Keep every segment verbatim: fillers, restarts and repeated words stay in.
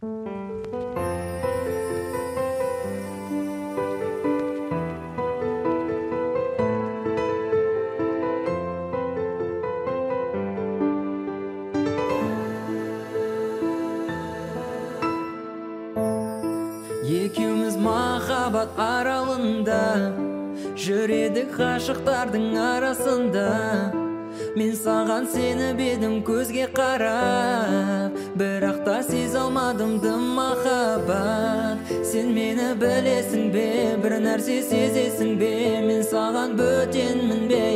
Екеуміз махаббат аралында жүредік ғашықтардың арасында. Мен саған сеніп едім көзге қарап, бірақ та сезе алмадым дым махаббат. Сен мені білесің бе, бір нәрсе сезесің бе, мен саған бөтенмін бе?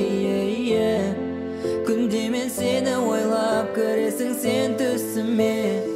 Күнде мен сені ойлап көресің сен түсіме.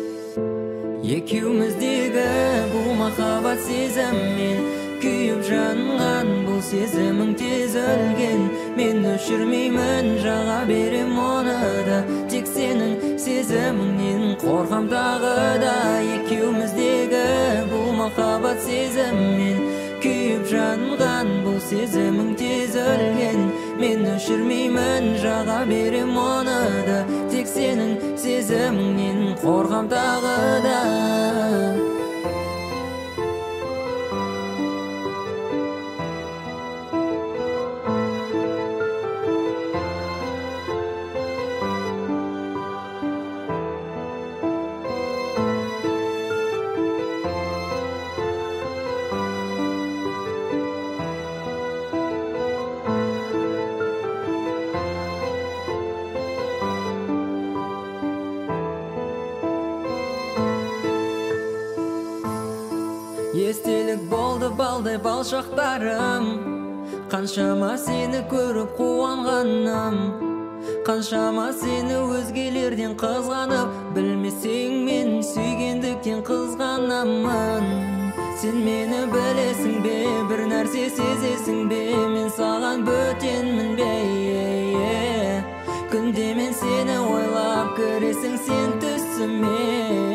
Екеуміздегі бұл махаббат сезіммен күйіп жанған, бұл сезімің тез өлген. Мен өшірмеймін, жаға берем оны да, тек сенің сезіміңнен қорқам тағы да. Екеуміздегі бұл махаббат сезіммен күйіп жанған, бұл сезімің тез өлген. Мен өшірмеймін, жаға берем оны да, тек сенің сезіміңнен қорқам тағы да. Естелік болды балдай балшақтарым, қаншама сені көріп қуанғаным, қаншама сені өзгелерден қызғанып, білмесең мен сүйгендіктен қызғанамын. Сен мені білесің бе, бір нәрсе сезесің бе, мен саған бөтенмін бе? Күнде мен сені ойлап көресің сен түсіме.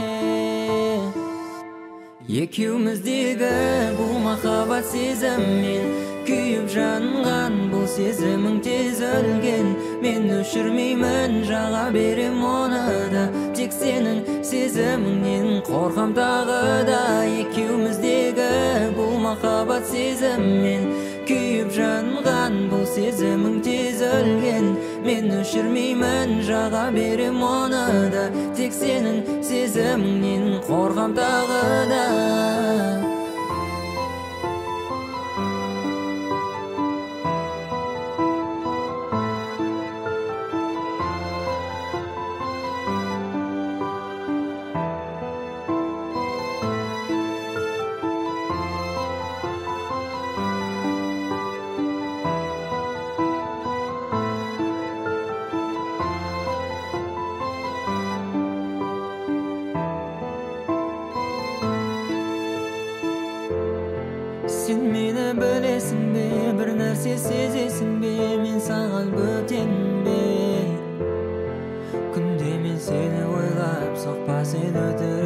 Екеуміздегі бұл махаббат сезіммен күйіп жанған, бұл сезімің тез өлген. Мен өшірмеймін, жаға берем оны да, тек сенің сезіміңнен қорқам тағы да. Екеуміздегі бұл махаббат сезіммен күйіп жанған, бұл сезімің тез өлген. Мен өшірмеймін, жаға берем оны да, тек сенің сезіміңнен қорқам тағы да. Сен мені білесің бе, бір нәрсе сезесің бе, мен саған бөтенмін бе? Күнде мен сені ойлап соқпас еді